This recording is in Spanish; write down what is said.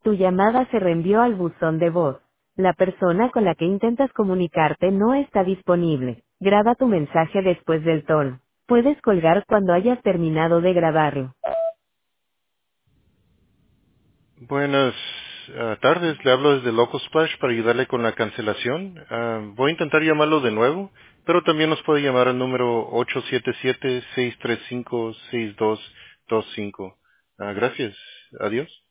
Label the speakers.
Speaker 1: Tu llamada se reenvió al buzón de voz. La persona con la que intentas comunicarte no está disponible. Graba tu mensaje después del tono. Puedes colgar cuando hayas terminado de grabarlo.
Speaker 2: Buenas tardes, le hablo desde Local Splash para ayudarle con la cancelación. Voy a intentar llamarlo de nuevo, pero también nos puede llamar al número 877-635-6225. Gracias, adiós.